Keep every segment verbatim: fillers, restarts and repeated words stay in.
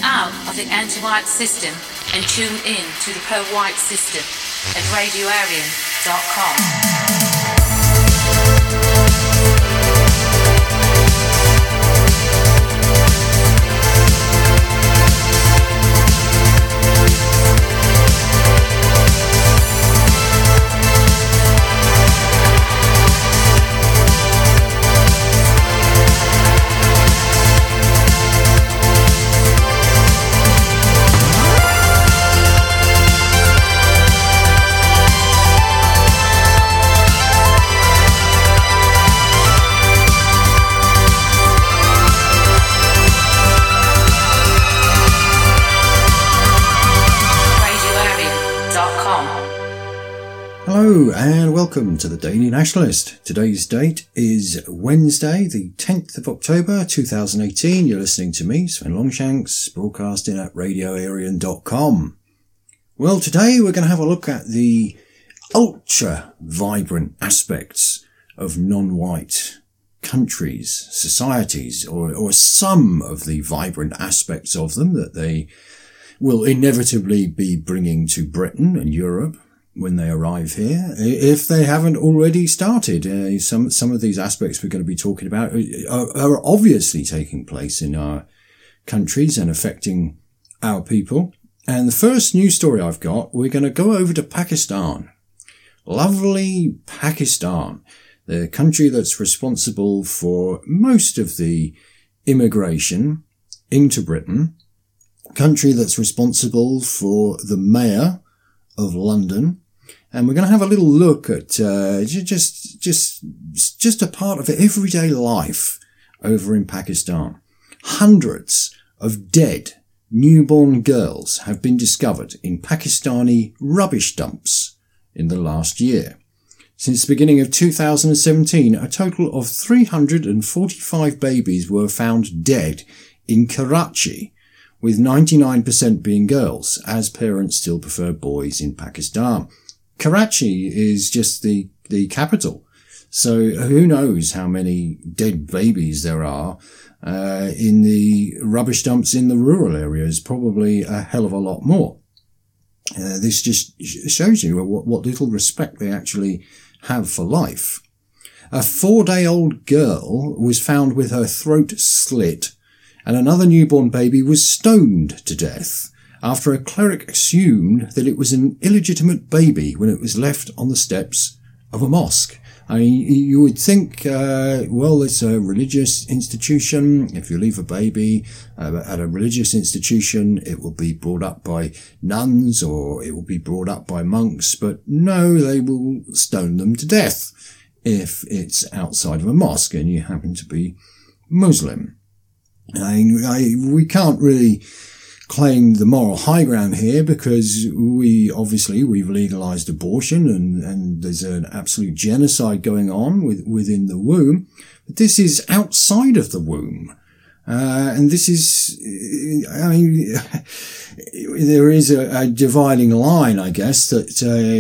out of the anti-white system and tune in to the pro-white system at radio arian dot com. Hello and welcome to the Daily Nationalist. Today's date is Wednesday, the tenth of October two thousand eighteen. You're listening to me, Sven Longshanks, broadcasting at radio arian dot com. Well, today we're going to have a look at the ultra vibrant aspects of non-white countries, societies, or, or some of the vibrant aspects of them that they will inevitably be bringing to Britain and Europe when they arrive here, if they haven't already started. Uh, some some of these aspects we're going to be talking about are, are obviously taking place in our countries and affecting our people. And the first news story I've got, we're going to go over to Pakistan. Lovely Pakistan, the country that's responsible for most of the immigration into Britain, country that's responsible for the mayor of London. And we're going to have a little look at uh, just just just a part of everyday life over in Pakistan. Hundreds of dead newborn girls have been discovered in Pakistani rubbish dumps in the last year. Since the beginning of two thousand seventeen, a total of three hundred forty-five babies were found dead in Karachi, with ninety-nine percent being girls, as parents still prefer boys in Pakistan. Karachi is just the, the capital. So who knows how many dead babies there are uh, in the rubbish dumps in the rural areas. Probably a hell of a lot more. Uh, this just shows you what, what little respect they actually have for life. A four-day-old girl was found with her throat slit, and another newborn baby was stoned to death after a cleric assumed that it was an illegitimate baby when it was left on the steps of a mosque. I mean, you would think, uh, well, it's a religious institution. If you leave a baby uh, at a religious institution, it will be brought up by nuns or it will be brought up by monks. But no, they will stone them to death if it's outside of a mosque and you happen to be Muslim. I, I, we can't really claim the moral high ground here because we obviously we've legalized abortion and, and there's an absolute genocide going on with, within the womb. But this is outside of the womb. Uh, and this is, I mean, there is a, a dividing line, I guess, that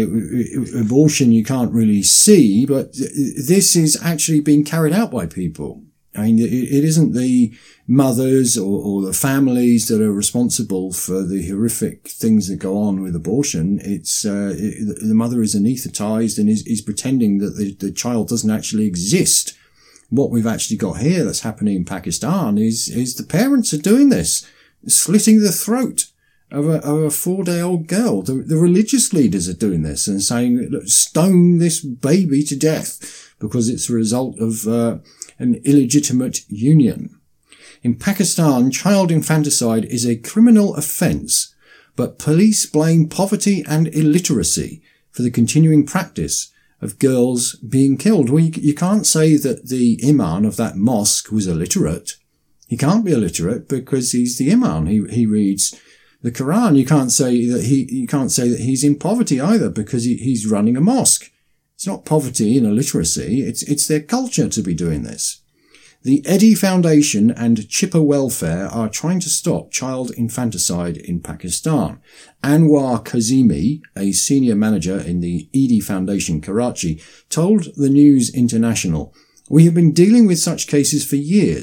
uh, abortion you can't really see, but this is actually being carried out by people. I mean, it, it isn't the mothers or, or the families that are responsible for the horrific things that go on with abortion. It's uh, it, the mother is anaesthetized and is, is pretending that the, the child doesn't actually exist. What we've actually got here that's happening in Pakistan is is the parents are doing this, slitting the throat of a, of a four-day-old girl. The, the religious leaders are doing this and saying, look, stone this baby to death because it's a result of uh, an illegitimate union. In Pakistan, child infanticide is a criminal offence, but police blame poverty and illiteracy for the continuing practice of girls being killed. Well, you, you can't say that the imam of that mosque was illiterate. He can't be illiterate because he's the imam. He he reads the Quran. You can't say that he you can't say that he's in poverty either because he, he's running a mosque. It's not poverty and illiteracy. It's it's their culture to be doing this. The Edhi Foundation and Chipper Welfare are trying to stop child infanticide in Pakistan. Anwar Kazimi, a senior manager in the Edhi Foundation Karachi, told the News International, "We have been dealing with such cases for years,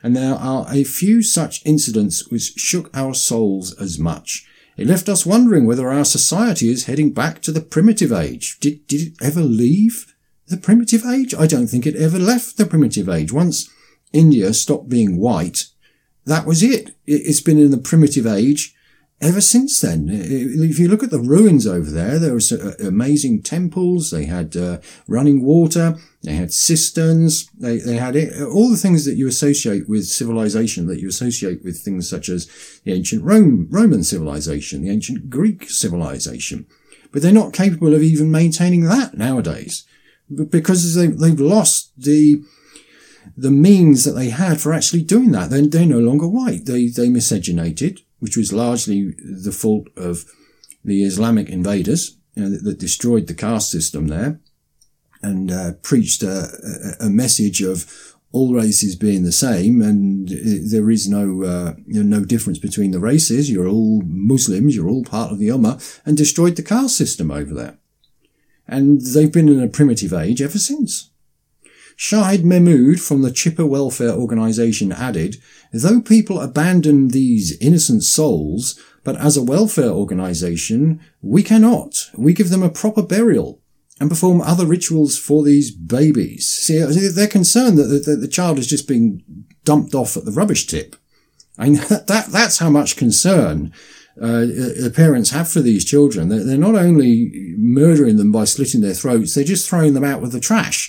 and there are a few such incidents which shook our souls as much. It left us wondering whether our society is heading back to the primitive age. Did, did it ever leave the primitive age? I don't think it ever left the primitive age. Once India stopped being white, that was it. It's been in the primitive age ever since then. If you look at the ruins over there, there were amazing temples. They had uh, running water. They had cisterns. They, they had it, all the things that you associate with civilization, that you associate with things such as the ancient Rome, Roman civilization, the ancient Greek civilization. But they're not capable of even maintaining that nowadays, because they, they've lost the the means that they had for actually doing that. They're, they're no longer white. They they miscegenated, which was largely the fault of the Islamic invaders, you know, that, that destroyed the caste system there, and uh, preached a, a, a message of all races being the same, and there is no uh, you know, no difference between the races. You're all Muslims. You're all part of the Ummah, and destroyed the caste system over there. And they've been in a primitive age ever since. Shahid Mahmood from the Chipper Welfare Organisation added, though people abandon these innocent souls, but as a welfare organisation, we cannot. We give them a proper burial and perform other rituals for these babies. See, they're concerned that the, the child is just being dumped off at the rubbish tip. I mean, that, that that's how much concern uh, the parents have for these children. They're, they're not only murdering them by slitting their throats, they're just throwing them out with the trash.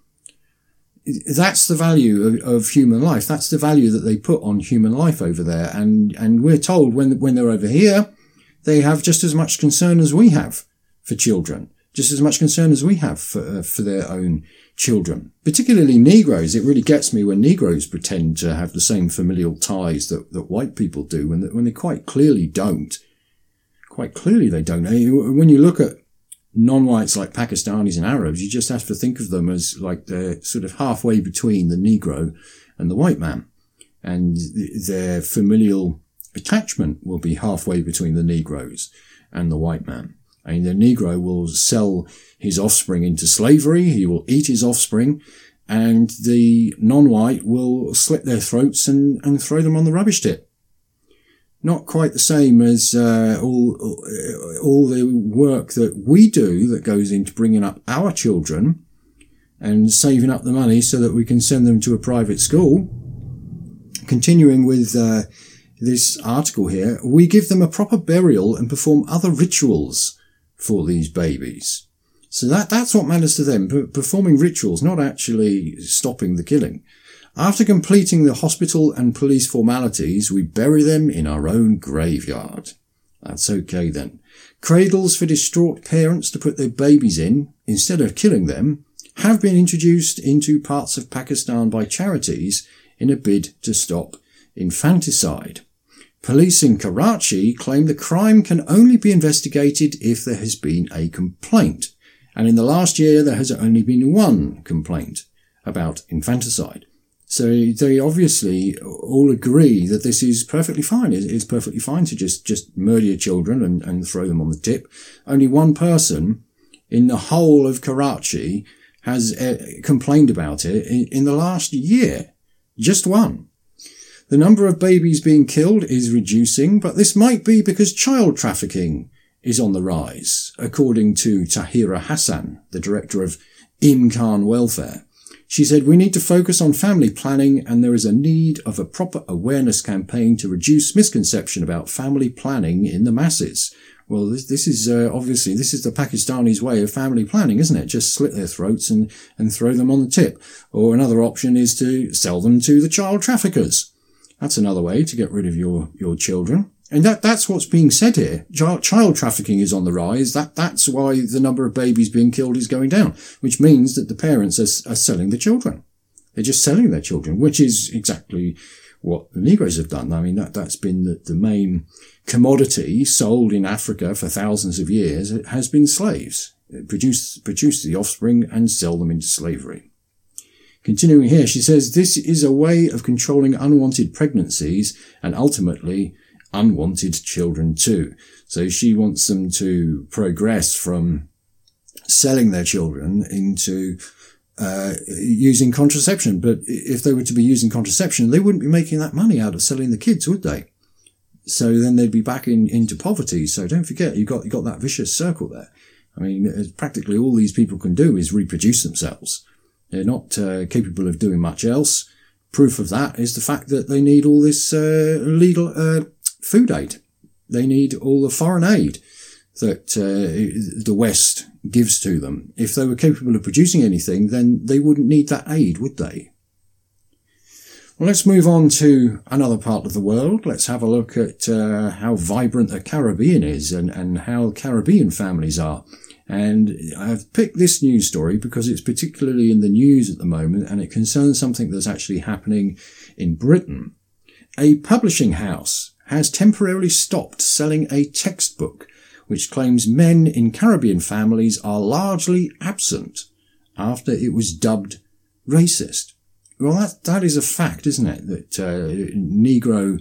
That's the value of, of human life. That's the value that they put on human life over there. And, and we're told when, when they're over here, they have just as much concern as we have for children, just as much concern as we have for, uh, for their own children. Particularly Negroes. It really gets me when Negroes pretend to have the same familial ties that, that white people do, when, when they quite clearly don't. Quite clearly they don't. When you look at non-whites like Pakistanis and Arabs, you just have to think of them as like they're sort of halfway between the Negro and the white man. And their familial attachment will be halfway between the Negroes and the white man. I mean, the Negro will sell his offspring into slavery, he will eat his offspring, and the non-white will slit their throats and, and throw them on the rubbish tip. Not quite the same as uh, all all the work that we do that goes into bringing up our children and saving up the money so that we can send them to a private school. Continuing with uh, this article here, we give them a proper burial and perform other rituals for these babies. So that that's what matters to them, performing rituals, not actually stopping the killing. After completing the hospital and police formalities, we bury them in our own graveyard. That's okay then. Cradles for distraught parents to put their babies in, instead of killing them, have been introduced into parts of Pakistan by charities in a bid to stop infanticide. Police in Karachi claim the crime can only be investigated if there has been a complaint. And in the last year, there has only been one complaint about infanticide. So they obviously all agree that this is perfectly fine. It's perfectly fine to just, just murder your children and, and throw them on the tip. Only one person in the whole of Karachi has uh, complained about it in, in the last year. Just one. The number of babies being killed is reducing, but this might be because child trafficking is on the rise, according to Tahira Hassan, the director of Imkan Welfare. She said, we need to focus on family planning, and there is a need of a proper awareness campaign to reduce misconception about family planning in the masses. Well, this, this is uh, obviously, this is the Pakistanis' way of family planning, isn't it? Just slit their throats and, and throw them on the tip. Or another option is to sell them to the child traffickers. That's another way to get rid of your, your children. And that, that's what's being said here. Child, child trafficking is on the rise. That, that's why the number of babies being killed is going down, which means that the parents are, are selling the children. They're just selling their children, which is exactly what the Negroes have done. I mean, that, that's been the, the main commodity sold in Africa for thousands of years. It has been slaves. Produce, produce the offspring and sell them into slavery. Continuing here, she says, this is a way of controlling unwanted pregnancies and ultimately unwanted children too. So she wants them to progress from selling their children into uh, using contraception. But if they were to be using contraception, they wouldn't be making that money out of selling the kids, would they? So then they'd be back in, into poverty. So don't forget, you've got, you got that vicious circle there. I mean, practically all these people can do is reproduce themselves. They're not uh, capable of doing much else. Proof of that is the fact that they need all this uh, legal uh, food aid. They need all the foreign aid that uh, the West gives to them. If they were capable of producing anything, then they wouldn't need that aid, would they? Well, let's move on to another part of the world. Let's have a look at uh, how vibrant the Caribbean is and, and how Caribbean families are. And I've picked this news story because it's particularly in the news at the moment, and it concerns something that's actually happening in Britain. A publishing house has temporarily stopped selling a textbook which claims men in Caribbean families are largely absent after it was dubbed racist. Well, that, that is a fact, isn't it? That uh, Negro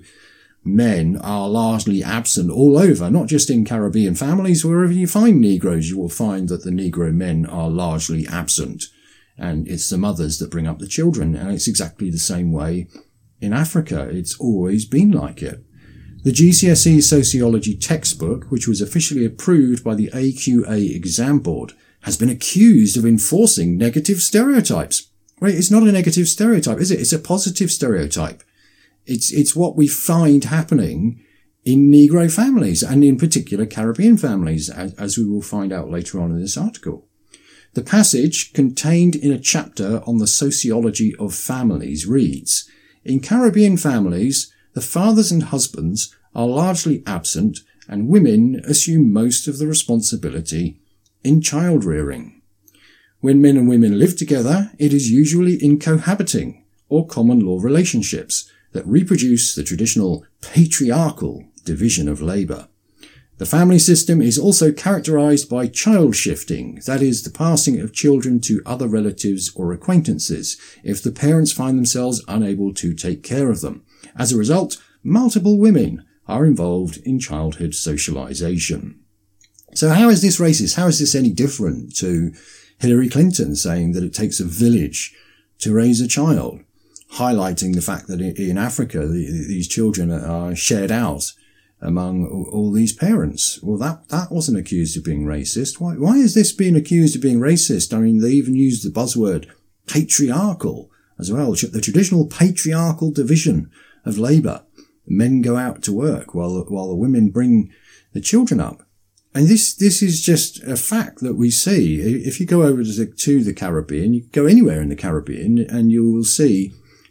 men are largely absent all over, not just in Caribbean families. Wherever you find Negroes, you will find that the Negro men are largely absent. And it's the mothers that bring up the children. And it's exactly the same way in Africa. It's always been like it. The G C S E Sociology textbook, which was officially approved by the A Q A exam board, has been accused of enforcing negative stereotypes. Right, it's not a negative stereotype, is it? It's a positive stereotype. It's, it's what we find happening in Negro families and in particular Caribbean families, as, as we will find out later on in this article. The passage contained in a chapter on the sociology of families reads, "In Caribbean families, the fathers and husbands are largely absent and women assume most of the responsibility in child rearing. When men and women live together, it is usually in cohabiting or common law relationships that reproduce the traditional patriarchal division of labour. The family system is also characterised by child shifting, that is, the passing of children to other relatives or acquaintances if the parents find themselves unable to take care of them. As a result, multiple women are involved in childhood socialisation." So how is this racist? How is this any different to Hillary Clinton saying that it takes a village to raise a child, highlighting the fact that in Africa, these children are shared out among all these parents? Well, that, that wasn't accused of being racist. Why, why is this being accused of being racist? I mean, they even used the buzzword patriarchal as well, the traditional patriarchal division of labour. Men go out to work while, while the women bring the children up. And this, this is just a fact that we see. If you go over to the, to the Caribbean, you go anywhere in the Caribbean and you will see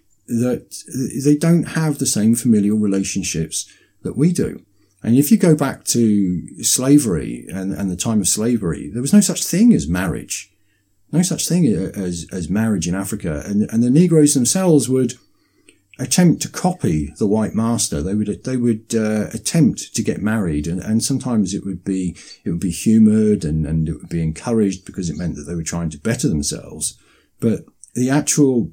that they don't have the same familial relationships that we do. And if you go back to slavery and, and the time of slavery, there was no such thing as marriage. No such thing as, as marriage in Africa. And, and the Negroes themselves would attempt to copy the white master. They would, they would, uh, attempt to get married, and, and sometimes it would be, it would be humoured and, and it would be encouraged because it meant that they were trying to better themselves. But the actual,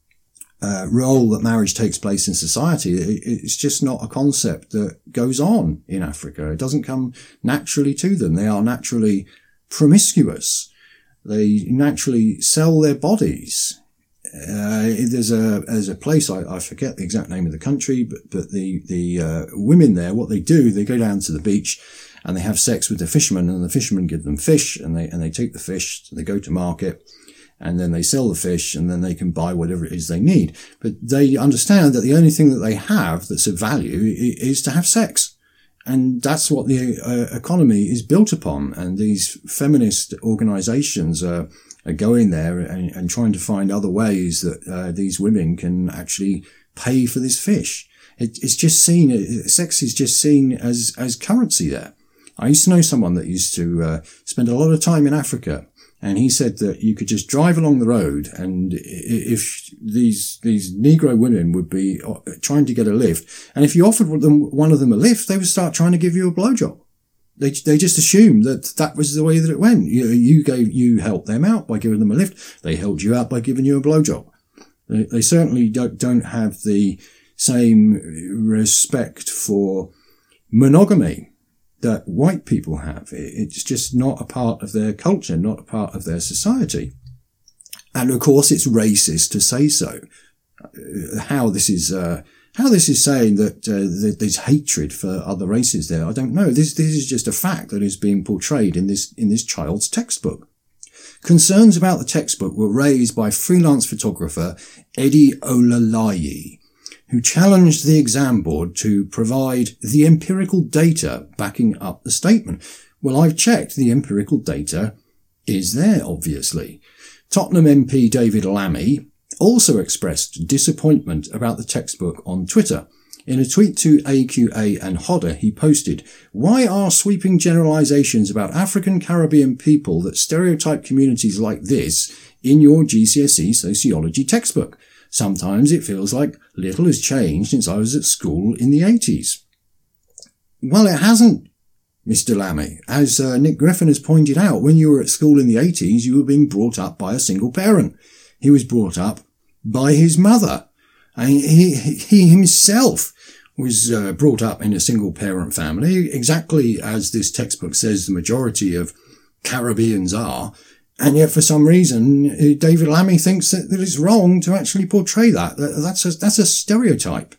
uh, role that marriage takes place in society, it, it's just not a concept that goes on in Africa. It doesn't come naturally to them. They are naturally promiscuous. They naturally sell their bodies. Uh, there's a, there's a place, I, I forget the exact name of the country, but, but the, the, uh, women there, what they do, they go down to the beach and they have sex with the fishermen, and the fishermen give them fish, and they, and they take the fish, they go to market, and then they sell the fish, and then they can buy whatever it is they need. But they understand that the only thing that they have that's of value is to have sex. And that's what the uh, economy is built upon. And these feminist organizations are, are going there and, and trying to find other ways that uh, these women can actually pay for this fish. It, it's just seen, sex is just seen as, as currency there. I used to know someone that used to uh, spend a lot of time in Africa, and he said that you could just drive along the road, and if these these Negro women would be trying to get a lift, and if you offered them one of them a lift, they would start trying to give you a blowjob. They they just assumed that that was the way that it went. You you gave you helped them out by giving them a lift. They helped you out by giving you a blowjob. They, they certainly don't don't have the same respect for monogamy that white people have. It's just not a part of their culture, not a part of their society. And of course, it's racist to say so. How this is, uh, how this is saying that, uh, that there's hatred for other races there, I don't know. This, this is just a fact that is being portrayed in this, in this child's textbook. Concerns about the textbook were raised by freelance photographer Eddie Olalayi, who challenged the exam board to provide the empirical data backing up the statement. Well, I've checked. The empirical data is there, obviously. Tottenham M P David Lammy also expressed disappointment about the textbook on Twitter. In a tweet to A Q A and Hodder, he posted, "Why are sweeping generalizations about African Caribbean people that stereotype communities like this in your G C S E sociology textbook? Sometimes it feels like little has changed since I was at school in the eighties. Well, it hasn't, Mister Lammy. As uh, Nick Griffin has pointed out, when you were at school in the eighties, you were being brought up by a single parent. He was brought up by his mother. And he, he himself was uh, brought up in a single parent family, exactly as this textbook says the majority of Caribbeans are. And yet, for some reason, David Lammy thinks that, that it's wrong to actually portray that. That's a, that's a stereotype.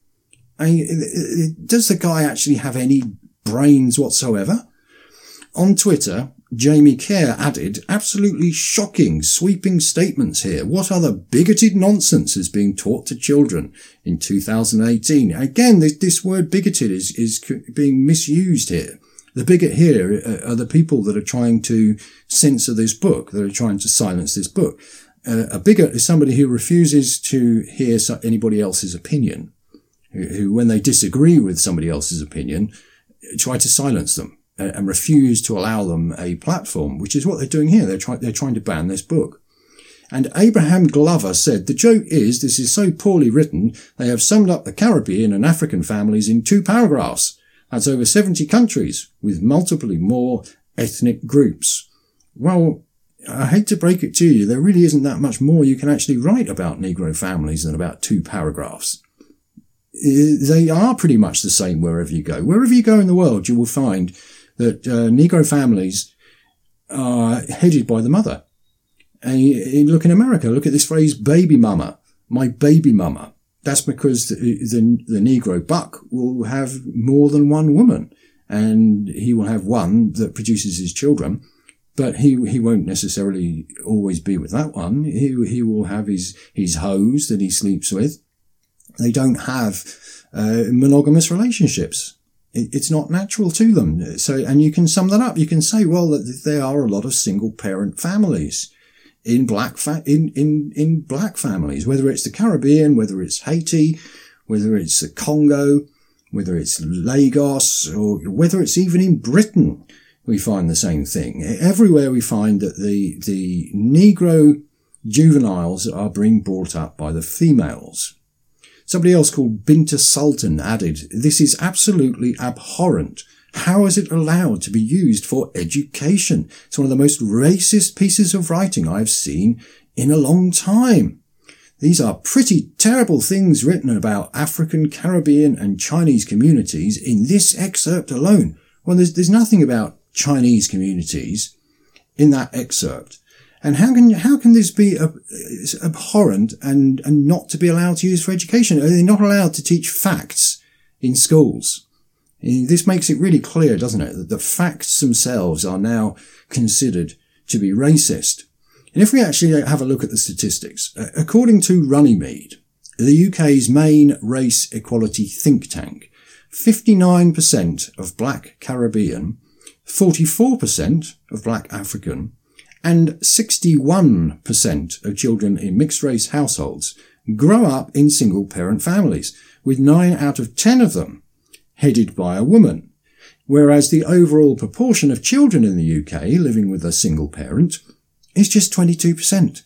I mean, does the guy actually have any brains whatsoever? On Twitter, Jamie Kerr added, "Absolutely shocking, sweeping statements here. What other bigoted nonsense is being taught to children in two thousand eighteen? Again, this, this word bigoted is, is being misused here. The bigot here are the people that are trying to censor this book, that are trying to silence this book. Uh, a bigot is somebody who refuses to hear anybody else's opinion, who, who, when they disagree with somebody else's opinion, try to silence them and refuse to allow them a platform, which is what they're doing here. They're, try, they're trying to ban this book." And Abraham Glover said, "The joke is this is so poorly written, they have summed up the Caribbean and African families in two paragraphs. That's over seventy countries with multiply more ethnic groups." Well, I hate to break it to you, there really isn't that much more you can actually write about Negro families than about two paragraphs. They are pretty much the same wherever you go. Wherever you go in the world, you will find that uh, Negro families are headed by the mother. And you look in America, look at this phrase, baby mama, my baby mama. That's because the, the, the Negro buck will have more than one woman, and he will have one that produces his children, but he he won't necessarily always be with that one. He he will have his his hoes that he sleeps with. They don't have uh, monogamous relationships. It, it's not natural to them. So, and you can sum that up. You can say, well, that there are a lot of single parent families in black fa- in, in, in black families, whether it's the Caribbean, whether it's Haiti, whether it's the Congo, whether it's Lagos, or whether it's even in Britain, we find the same thing. Everywhere we find that the, the Negro juveniles are being brought up by the females. Somebody else called Binta Sultan added, "This is absolutely abhorrent. How is it allowed to be used for education? It's one of the most racist pieces of writing I've seen in a long time. These are pretty terrible things written about African, Caribbean and Chinese communities in this excerpt alone." Well, there's, there's nothing about Chinese communities in that excerpt. And how can, how can this be ab- abhorrent and, and not to be allowed to use for education? Are they not allowed to teach facts in schools? This makes it really clear, doesn't it, that the facts themselves are now considered to be racist. And if we actually have a look at the statistics, according to Runnymede, the U K's main race equality think tank, fifty-nine percent of black Caribbean, forty-four percent of black African, and sixty-one percent of children in mixed race households grow up in single parent families, with nine out of ten of them headed by a woman, whereas the overall proportion of children in the U K living with a single parent is just twenty-two percent.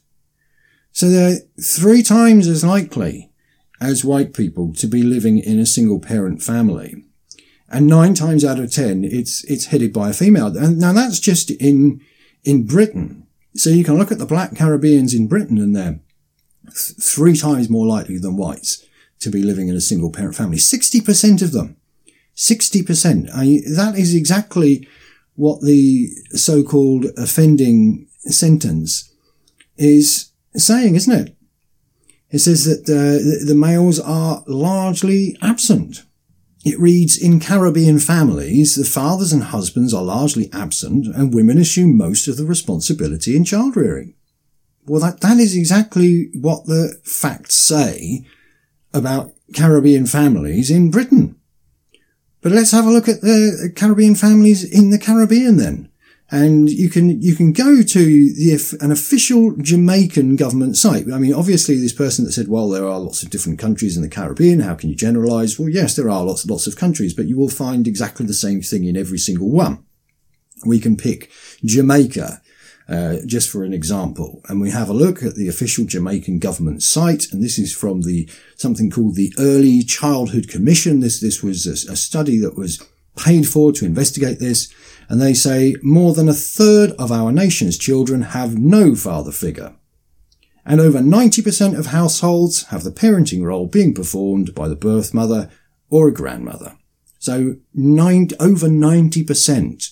So they're three times as likely as white people to be living in a single parent family. And nine times out of ten, it's, it's headed by a female. And now that's just in, in Britain. So you can look at the black Caribbeans in Britain and they're th- three times more likely than whites to be living in a single parent family. sixty percent of them. sixty percent. I mean, that is exactly what the so-called offending sentence is saying, isn't it? It says that uh, the males are largely absent. It reads, in Caribbean families, the fathers and husbands are largely absent and women assume most of the responsibility in child rearing. Well, that, that is exactly what the facts say about Caribbean families in Britain. But let's have a look at the Caribbean families in the Caribbean then. And you can, you can go to the, an official Jamaican government site. I mean, obviously this person that said, well, there are lots of different countries in the Caribbean. How can you generalize? Well, yes, there are lots and lots of countries, but you will find exactly the same thing in every single one. We can pick Jamaica, uh, just for an example. And we have a look at the official Jamaican government site. And this is from the, something called the Early Childhood Commission. This, this was a, a study that was paid for to investigate this. And they say more than a third of our nation's children have no father figure. And over ninety percent of households have the parenting role being performed by the birth mother or a grandmother. So nine, over ninety percent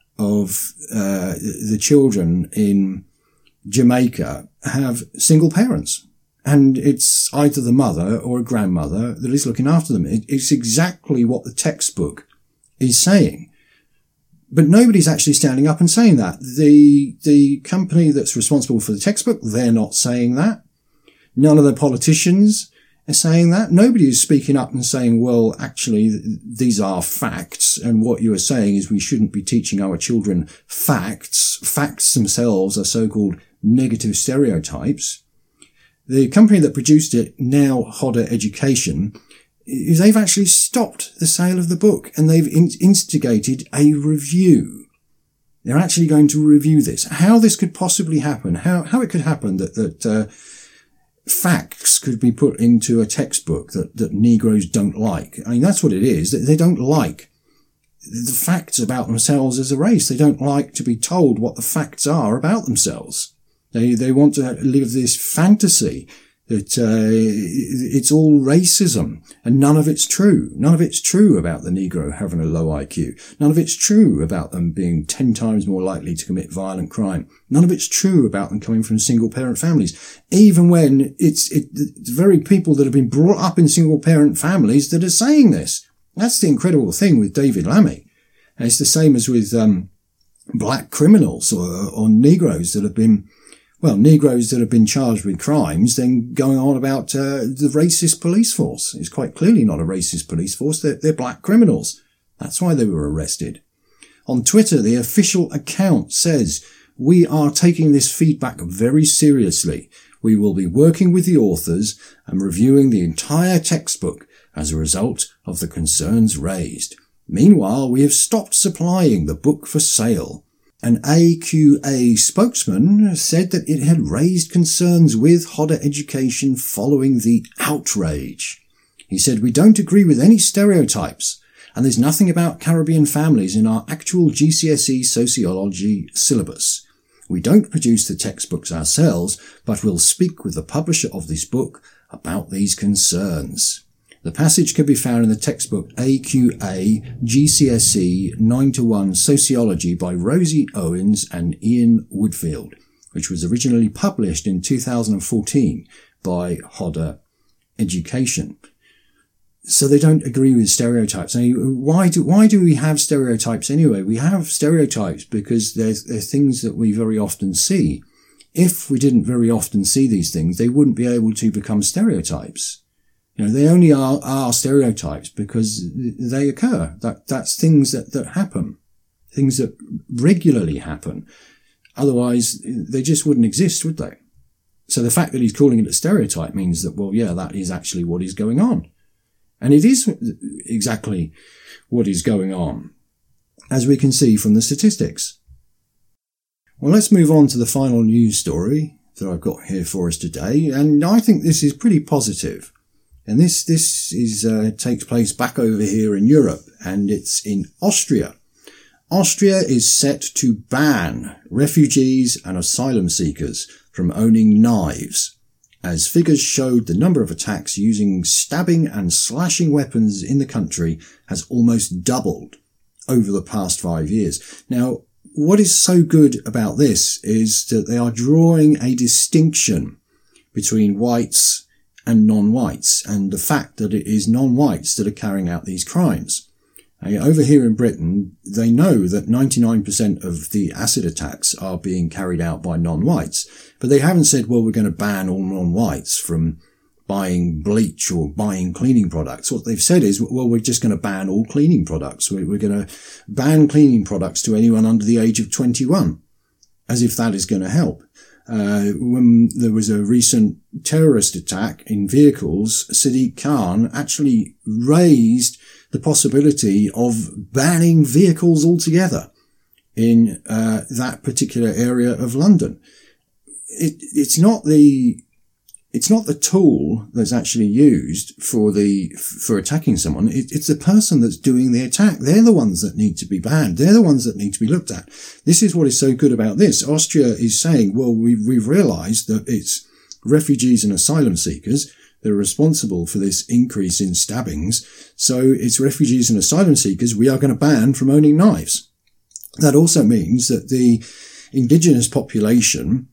of uh, the children in Jamaica have single parents. And it's either the mother or a grandmother that is looking after them. It, it's exactly what the textbook is saying. But nobody's actually standing up and saying that. The, the company that's responsible for the textbook, they're not saying that. None of the politicians are saying that. Nobody is speaking up and saying, well, actually, these are facts. And what you are saying is we shouldn't be teaching our children facts. Facts themselves are so-called negative stereotypes. The company that produced it, now Hodder Education, they've actually stopped the sale of the book and they've in- instigated a review. They're actually going to review this. How this could possibly happen, how, how it could happen that, that, uh, facts could be put into a textbook that, that Negroes don't like. I mean, that's what it is. They don't like the facts about themselves as a race. They don't like to be told what the facts are about themselves. They, they want to live this fantasy that uh, it's all racism, and none of it's true. None of it's true about the Negro having a low I Q. None of it's true about them being ten times more likely to commit violent crime. None of it's true about them coming from single-parent families, even when it's, it, it's very people that have been brought up in single-parent families that are saying this. That's the incredible thing with David Lammy. And it's the same as with um, black criminals or, or Negroes that have been Well, Negroes that have been charged with crimes, then going on about uh, the racist police force. It's quite clearly not a racist police force. They're, they're black criminals. That's why they were arrested. On Twitter, the official account says, we are taking this feedback very seriously. We will be working with the authors and reviewing the entire textbook as a result of the concerns raised. Meanwhile, we have stopped supplying the book for sale. An A Q A spokesman said that it had raised concerns with Hodder Education following the outrage. He said, we don't agree with any stereotypes, and there's nothing about Caribbean families in our actual G C S E sociology syllabus. We don't produce the textbooks ourselves, but we'll speak with the publisher of this book about these concerns. The passage can be found in the textbook A Q A G C S E nine to one Sociology by Rosie Owens and Ian Woodfield, which was originally published in two thousand fourteen by Hodder Education. So they don't agree with stereotypes. Now, why do, why do we have stereotypes anyway? We have stereotypes because they're, they're things that we very often see. If we didn't very often see these things, they wouldn't be able to become stereotypes. You know, they only are, are stereotypes because they occur. That, that's things that, that happen. Things that regularly happen. Otherwise, they just wouldn't exist, would they? So the fact that he's calling it a stereotype means that, well, yeah, that is actually what is going on. And it is exactly what is going on, as we can see from the statistics. Well, let's move on to the final news story that I've got here for us today. And I think this is pretty positive. And this, this is, uh, takes place back over here in Europe, and it's in Austria. Austria is set to ban refugees and asylum seekers from owning knives, as figures showed the number of attacks using stabbing and slashing weapons in the country has almost doubled over the past five years. Now, what is so good about this is that they are drawing a distinction between whites and non-whites, and the fact that it is non-whites that are carrying out these crimes. And over here in Britain, they know that ninety-nine percent of the acid attacks are being carried out by non-whites, but they haven't said, well, we're going to ban all non-whites from buying bleach or buying cleaning products. What they've said is, well, we're just going to ban all cleaning products. We're, we're going to ban cleaning products to anyone under the age of twenty-one, as if that is going to help. Uh, when there was a recent terrorist attack in vehicles, Sadiq Khan actually raised the possibility of banning vehicles altogether in uh, that particular area of London. It, it's not the It's not the tool that's actually used for the, for attacking someone. It, it's the person that's doing the attack. They're the ones that need to be banned. They're the ones that need to be looked at. This is what is so good about this. Austria is saying, well, we've, we've realized that it's refugees and asylum seekers that are responsible for this increase in stabbings. So it's refugees and asylum seekers we are going to ban from owning knives. That also means that the indigenous population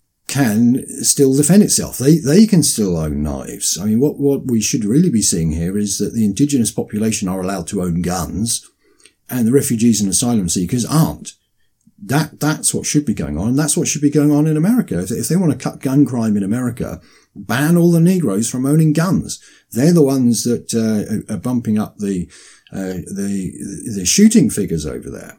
can still defend itself. They they can still own knives. I mean, what, what we should really be seeing here is that the indigenous population are allowed to own guns and the refugees and asylum seekers aren't. That That's what should be going on. And that's what should be going on in America. If, if they want to cut gun crime in America, ban all the Negroes from owning guns. They're the ones that uh, are bumping up the, uh, the, the shooting figures over there.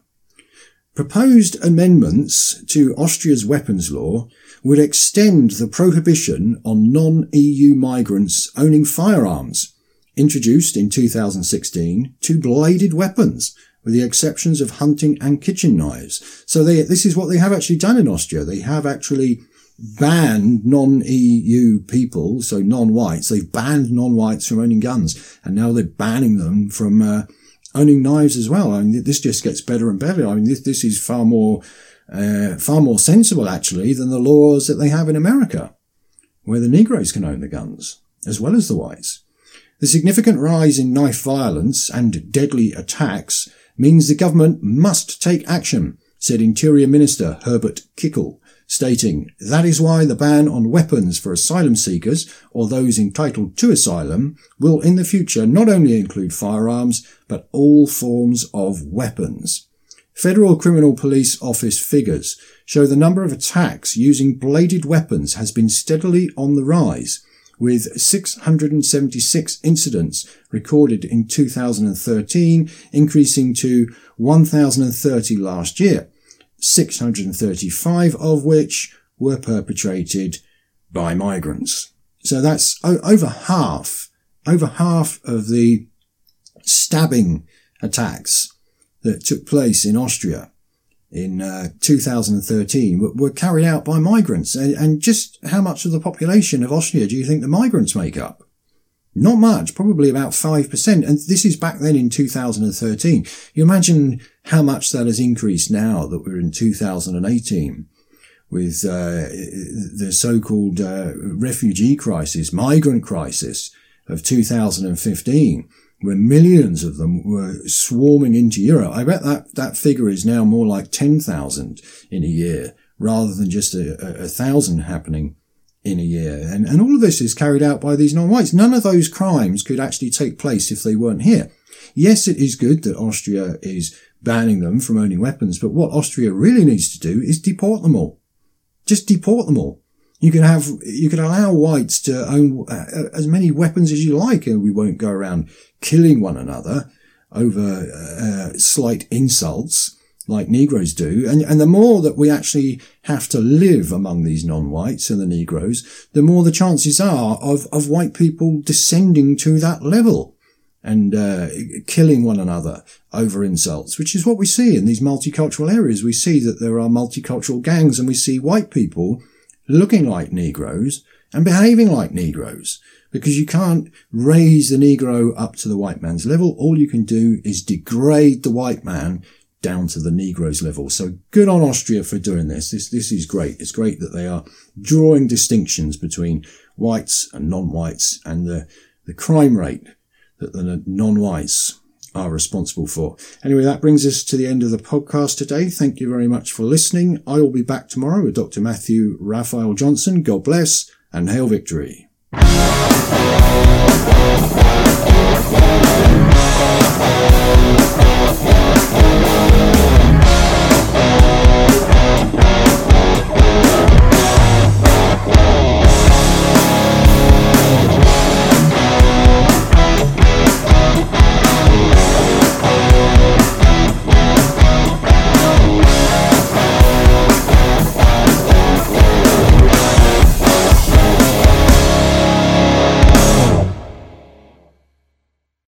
Proposed amendments to Austria's weapons law would extend the prohibition on non-E U migrants owning firearms, introduced in two thousand sixteen, to bladed weapons, with the exceptions of hunting and kitchen knives. So they, this is what they have actually done in Austria. They have actually banned non-E U people, so non-whites. They've banned non-whites from owning guns, and now they're banning them from uh, owning knives as well. I mean, this just gets better and better. I mean, this, this is far more Uh, far more sensible, actually, than the laws that they have in America, where the Negroes can own the guns, as well as the whites. The significant rise in knife violence and deadly attacks means the government must take action, said Interior Minister Herbert Kickl, stating, that is why the ban on weapons for asylum seekers or those entitled to asylum will in the future not only include firearms, but all forms of weapons. Federal Criminal Police Office figures show the number of attacks using bladed weapons has been steadily on the rise, with six hundred seventy-six incidents recorded in two thousand thirteen, increasing to one thousand thirty last year, six hundred thirty-five of which were perpetrated by migrants. So that's o- over half, over half of the stabbing attacks that took place in Austria in uh, two thousand thirteen were, were carried out by migrants. And, and just how much of the population of Austria do you think the migrants make up? Not much, probably about five percent. And this is back then in two thousand thirteen. You imagine how much that has increased now that we're in two thousand eighteen with uh, the so-called uh, refugee crisis, migrant crisis of two thousand fifteen. Where millions of them were swarming into Europe. I bet that, that figure is now more like ten thousand in a year, rather than just a, a, a thousand happening in a year. And, and all of this is carried out by these non-whites. None of those crimes could actually take place if they weren't here. Yes, it is good that Austria is banning them from owning weapons, but what Austria really needs to do is deport them all. Just deport them all. You can have, you can allow whites to own as many weapons as you like, and we won't go around killing one another over uh, slight insults like Negroes do. And, and the more that we actually have to live among these non-whites and the Negroes, the more the chances are of, of white people descending to that level and uh, killing one another over insults, which is what we see in these multicultural areas. We see that there are multicultural gangs, and we see white people looking like Negroes and behaving like Negroes, because you can't raise the Negro up to the white man's level. All you can do is degrade the white man down to the Negro's level. So good on Austria for doing this. This, this is great. It's great that they are drawing distinctions between whites and non-whites, and the, the crime rate that the non-whites are responsible for. Anyway, that brings us to the end of the podcast today. Thank you very much for listening. I will be back tomorrow with Doctor Matthew Raphael Johnson. God bless, and hail victory.